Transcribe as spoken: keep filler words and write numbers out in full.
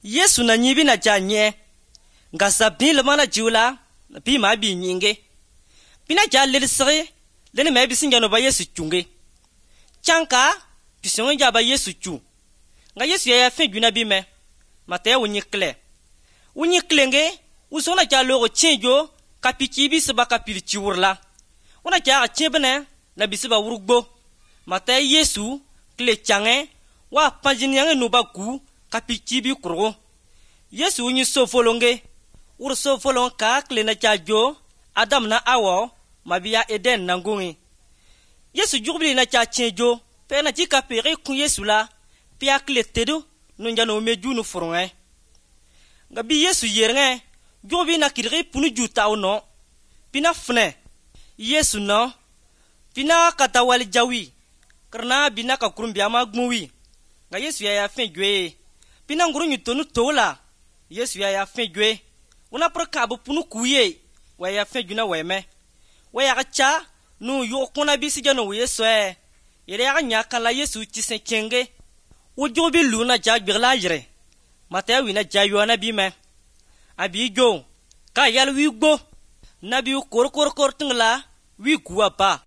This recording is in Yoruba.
Yesu na nyibi na janye nga sabni le mana jiula bi ma bi nyinge bina jalle sire le me bi sinjano ba Yesu chunge chanka bisonga ja ba Yesu chu nga Yesu ya fe juna bi me mate wunyi kle wunyi klenge usona ja logo chenjo kapiki bi se ba kapili chiwurla ona ja chebene na bi se ba wurugbo mate Yesu kle change wa panjin yange no ba ku kapiki bi kurgo Yesu wunyi so folonge ur so folon ka kle na chajo Adam na Awa mabia Eden nangungi Yesu jubli na cha chenjo pe na jika pere ku Yesu la pia kle tedu nunjano meju no furonge ngabi Yesu yernge jobi na kidri punu juta ono pina fne Yesu no pina katawal jawi karna bina ka kurumbia magmuwi nga Yesu ya ya fe jwe pina nguru nyutonu tola Yesu ya ya fe jwe una proka bu punu kuye wa ya fe juna weme wa ya cha nu yo kuna bisi jano Yesu e yere ya nya kala Yesu chise kenge ujobi luna ja gbirla yire mata wi na jayo na bi me abi jo ka yal wi gbo na bi kor kor kor tingla wi kuwa pa